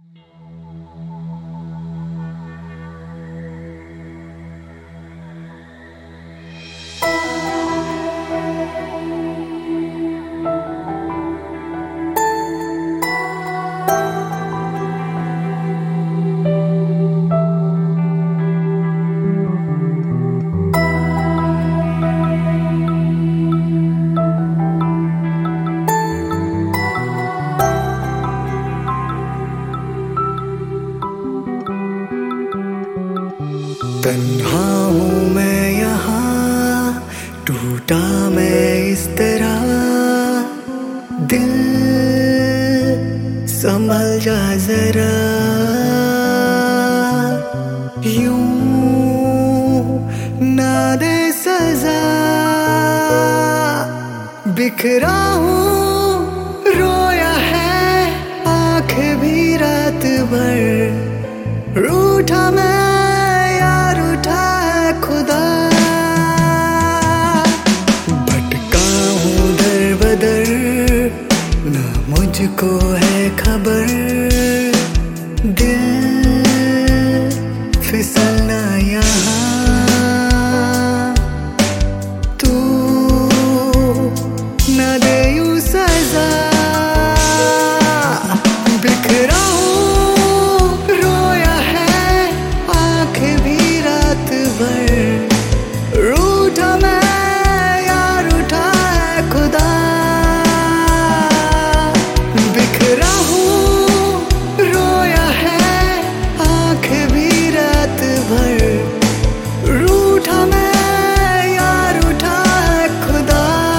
तन्हा हूँ मैं यहाँ, टूटा मैं इस तरह। दिल संभल जा जरा, यूं ना दे सजा। बिखरा हूँ रोया है आँख भी रात भर। रूठा मैं खुदा, भटका हूँ दर बदर, ना मुझको है खबर। दिल फिसलना यहाँ, तू न दे यूं सजा। बिखरा हूँ रोया है आँख भी रूठा मैं यार उठा है खुदा। बिखरा हूँ रोया है आँख भी रात भर। रूठा मैं यार उठा है खुदा।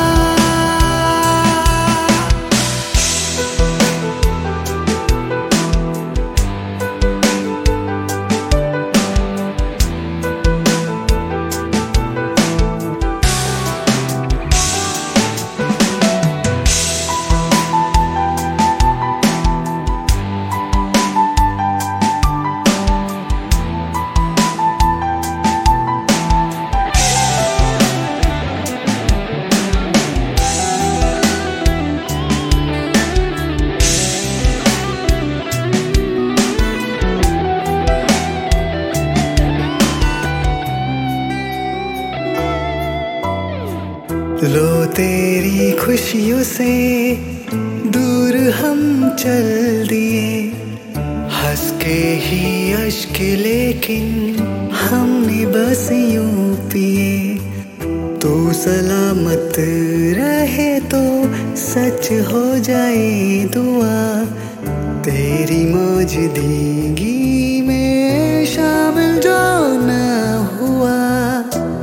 लो तेरी खुशियों से दूर हम चल दिए, हंस के ही अश्क लेकिन हमने बस यूं पिए। तू सलामत रहे तो सच हो जाए दुआ, तेरी मौजूदगी में शामिल जो न हुआ।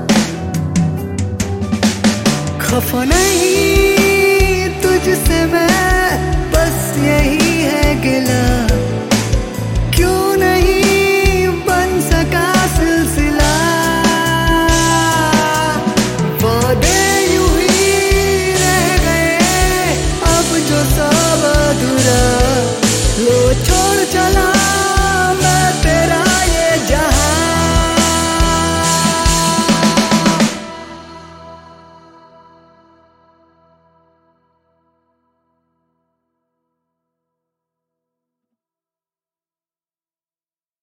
खफा नहीं तुझसे मैं